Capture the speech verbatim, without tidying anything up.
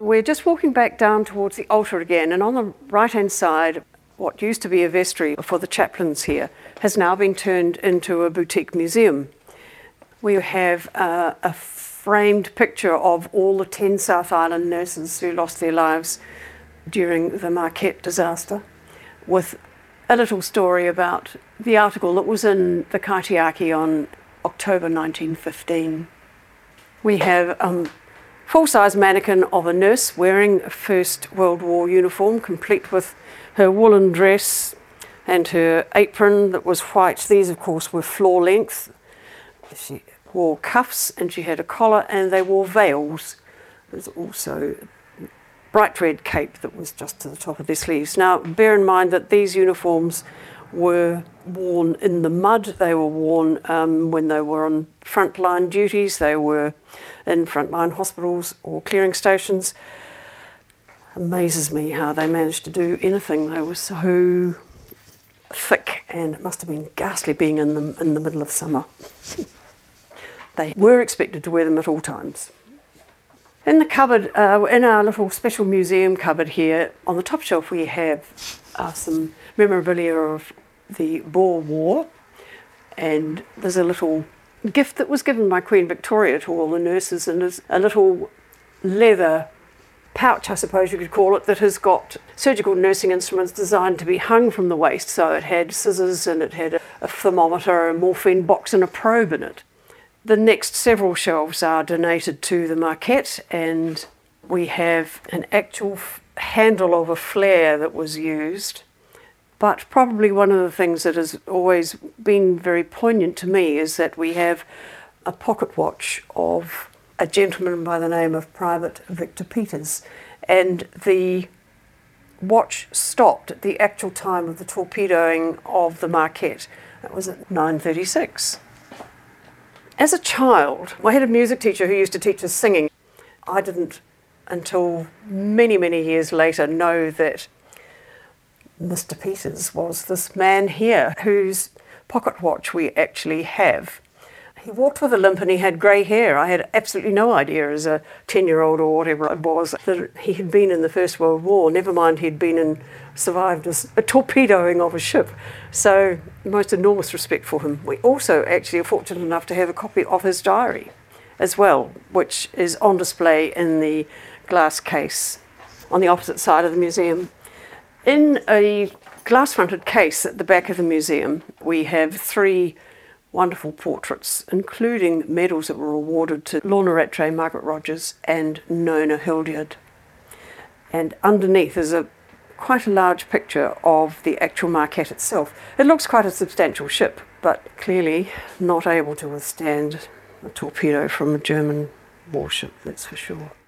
We're just walking back down towards the altar again, and on the right-hand side, what used to be a vestry for the chaplains here has now been turned into a boutique museum. We have uh, a framed picture of all the ten South Island nurses who lost their lives during the Marquette disaster, with a little story about the article that was in the Kaitiaki on October nineteen fifteen. We have a um, full-size mannequin of a nurse wearing a First World War uniform, complete with her woolen dress and her apron that was white. These, of course, were floor length. She wore cuffs and she had a collar, and they wore veils. There's also a bright red cape that was just to the top of their sleeves. Now, bear in mind that these uniforms were worn in the mud. They were worn um, when they were on frontline duties. They were in frontline hospitals or clearing stations. Amazes me how they managed to do anything. They were so thick, and it must have been ghastly being in them in the middle of summer. They were expected to wear them at all times. In the cupboard, uh, in our little special museum cupboard here, on the top shelf we have uh, some memorabilia of the Boer War, and there's a little gift that was given by Queen Victoria to all the nurses, and there's a little leather pouch, I suppose you could call it, that has got surgical nursing instruments designed to be hung from the waist. So it had scissors and it had a, a thermometer, a morphine box and a probe in it. The next several shelves are donated to the Marquette, and we have an actual f- handle of a flare that was used. But probably one of the things that has always been very poignant to me is that we have a pocket watch of a gentleman by the name of Private Victor Peters, and the watch stopped at the actual time of the torpedoing of the Marquette. That was at nine thirty-six. As a child, I had a music teacher who used to teach us singing. I didn't, until many, many years later, know that Mister Peters was this man here whose pocket watch we actually have. He walked with a limp and he had grey hair. I had absolutely no idea as a ten-year-old or whatever it was that he had been in the First World War. Never mind he'd been in, survived a, a torpedoing of a ship. So, most enormous respect for him. We also actually are fortunate enough to have a copy of his diary as well, which is on display in the glass case on the opposite side of the museum. In a glass-fronted case at the back of the museum, we have three wonderful portraits, including medals that were awarded to Lorna Rattray, Margaret Rogers and Nona Hildyard. And underneath is a quite a large picture of the actual Marquette itself. It looks quite a substantial ship, but clearly not able to withstand a torpedo from a German warship, that's for sure.